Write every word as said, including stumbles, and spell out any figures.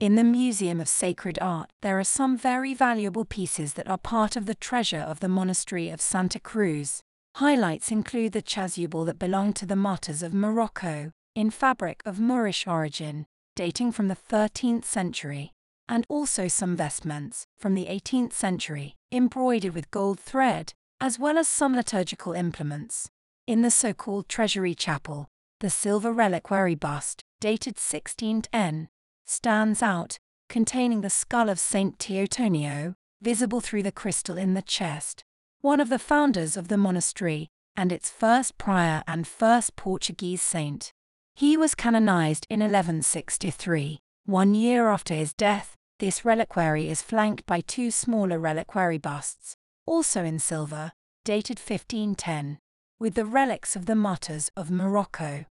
In the Museum of Sacred Art, there are some very valuable pieces that are part of the treasure of the Monastery of Santa Cruz. Highlights include the chasuble that belonged to the martyrs of Morocco, in fabric of Moorish origin, dating from the thirteenth century, and also some vestments from the eighteenth century, embroidered with gold thread, as well as some liturgical implements. In the so-called Treasury Chapel, the silver reliquary bust, dated sixteen ten, stands out, containing the skull of Saint Teotonio, visible through the crystal in the chest. One of the founders of the monastery, and its first prior and first Portuguese saint. He was canonized in eleven sixty-three. One year after his death, this reliquary is flanked by two smaller reliquary busts, also in silver, dated fifteen ten, with the relics of the martyrs of Morocco.